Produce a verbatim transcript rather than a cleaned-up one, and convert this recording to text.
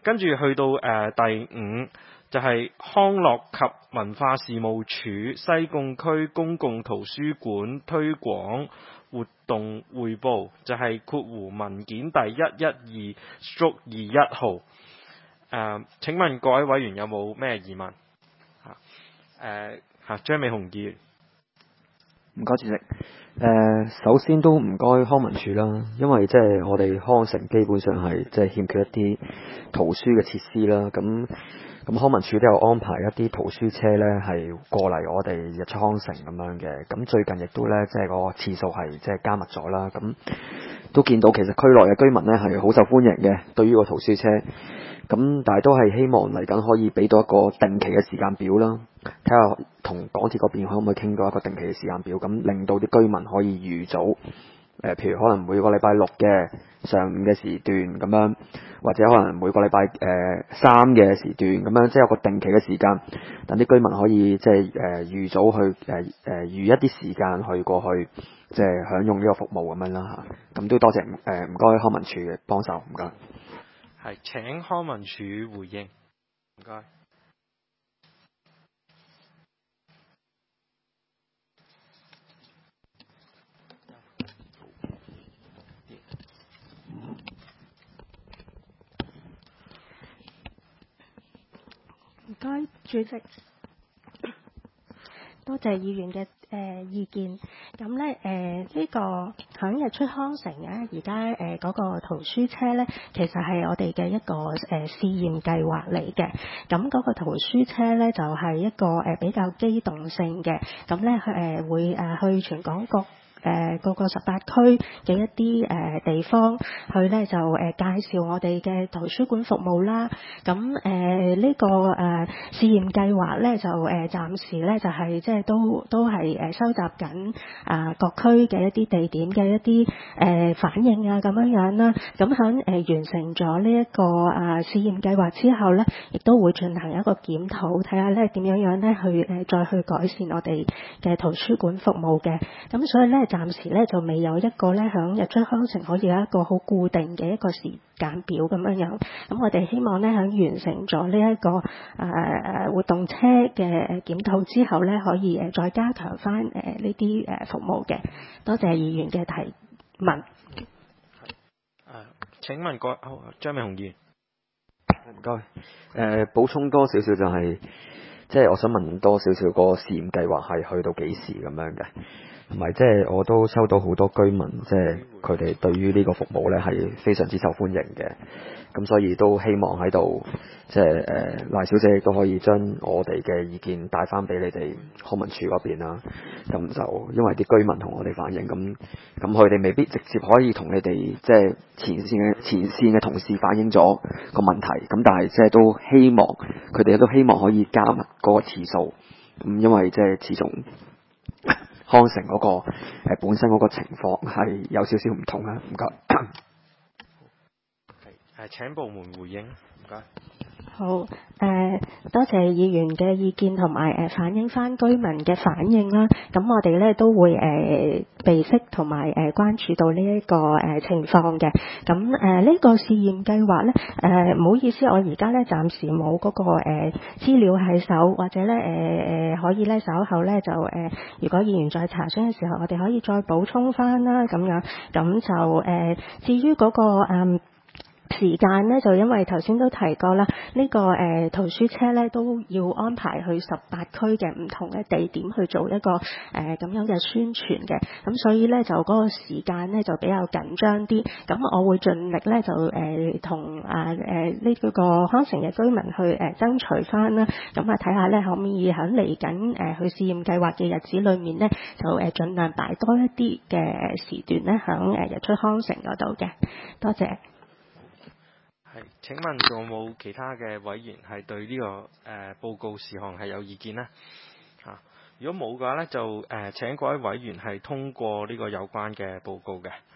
跟住去到誒、呃、第五就係、是、康樂及文化事務署西貢區公共圖書館推廣活動匯報，就係、是、括弧文件第一一二 stroke 二一號。誒、呃，請問各位委員有冇咩疑問？嚇誒嚇張美雄議員。 唔該主席。誒、呃，首先都唔該康文署啦，因為即係我哋康城基本上係即係欠缺一啲圖書嘅設施啦。咁咁康文署都有安排一啲圖書車咧，係過嚟我哋日出康城咁樣嘅。咁最近亦都咧，即係個次數係即係加密咗啦。咁都見到其實區內嘅居民咧係好受歡迎嘅，對於個圖書車。咁但係都係希望嚟緊可以俾到一個定期嘅時間表啦，睇下同港鐵嗰邊可唔可以傾到一個定期嘅時間表，咁令到啲居民可以預早，誒、呃，譬如可能每個禮拜六嘅上午嘅時段咁樣，或者可能每個禮拜誒三嘅時段咁樣，即係有個定期嘅時間，等啲居民可以即係誒預早去誒誒、呃、預一啲時間去過去，即係享用呢個服務咁樣啦嚇。咁都多謝誒唔該康文署嘅幫手，唔該。 係請康文署回應，唔該。 唔該，主席，多謝議員嘅誒、呃、意見。咁咧誒呢個響日出康城咧，而家誒嗰個圖書車咧，其實係我哋嘅一個誒、呃、試驗計劃嚟嘅。咁嗰個圖書車咧就係、是、一個誒、呃、比較機動性嘅，咁咧誒會誒、呃、去全港各誒各個十八區嘅一啲誒、呃、地方去咧就誒、呃、介紹我哋嘅圖書館服務啦。咁誒呢個誒、呃、試驗計劃咧就誒、呃、暫時咧就係即係都都係誒收集緊啊、呃、各區嘅一啲地點嘅一啲誒、呃、反應啊咁樣樣啦。咁響誒完成咗呢一個啊、呃、試驗計劃之後咧，亦都會進行一個檢討，睇下咧點樣樣咧去誒、呃、再去改善我哋嘅圖書館服務嘅。咁所以咧。暫時咧就未有一個咧響日出康城可以有一個好固定嘅一個時間表咁樣樣。咁我哋希望咧響完成咗呢一個誒誒、呃、活動車嘅檢討之後咧，可以誒再加強翻誒呢啲誒服務嘅。多謝議員嘅提問。誒、 呃，請問個張美雄議員， 唔該。誒、呃，補充多少少就係、是，即係我想問多少少個試驗計劃係去到幾時咁樣嘅？同埋即係我都收到好多居民，即係佢哋對於呢個服務咧係非常之受歡迎嘅，咁所以都希望喺度即係誒賴小姐亦都可以將我哋嘅意見帶翻俾你哋康文署嗰邊啦。咁就因為啲居民同我哋反映，咁咁佢哋未必直接可以同你哋即係前線嘅前線嘅同事反映咗個問題，咁但係即係都希望佢哋都希望可以加密嗰個次數，咁因為即係始終康城嗰、那個誒、呃、本身嗰個情況係有少少唔同啦，唔該。 係誒請部門回應，唔該。 好，誒、呃、多謝議員嘅意見同埋誒反映翻居民嘅反應啦。咁我哋咧都會誒備悉同埋誒關注到呢、這、一個誒、呃、情況嘅。咁誒呢個試驗計劃咧，誒唔好意思，我而家咧暫時冇嗰、那個誒、呃、資料喺手，或者咧誒誒可以咧稍後咧就誒、呃，如果議員再查詢嘅時候，我哋可以再補充翻啦。咁樣咁就誒、呃，至於嗰、那個誒。呃時間呢，就因為頭先都提過啦，呢、這個誒、呃、圖書車呢都要安排去十八區嘅唔同嘅地點去做一個誒咁、呃、樣嘅宣傳嘅，咁所以呢，就嗰個時間呢就比較緊張啲，咁我會盡力呢，就誒同啊誒呢個個康城嘅居民去誒、呃、爭取翻啦，咁啊睇下呢，可唔可以喺嚟緊誒去試驗計劃嘅日子裏面呢，就誒盡量擺多一啲嘅時段呢，喺誒日出康城嗰度嘅，多謝。 係請問仲有冇其他嘅委員係對呢、這個誒、呃、報告事項係有意見呢？嚇、啊，如果冇嘅話咧，就誒、呃、請各位委員係通過呢個有關嘅報告嘅。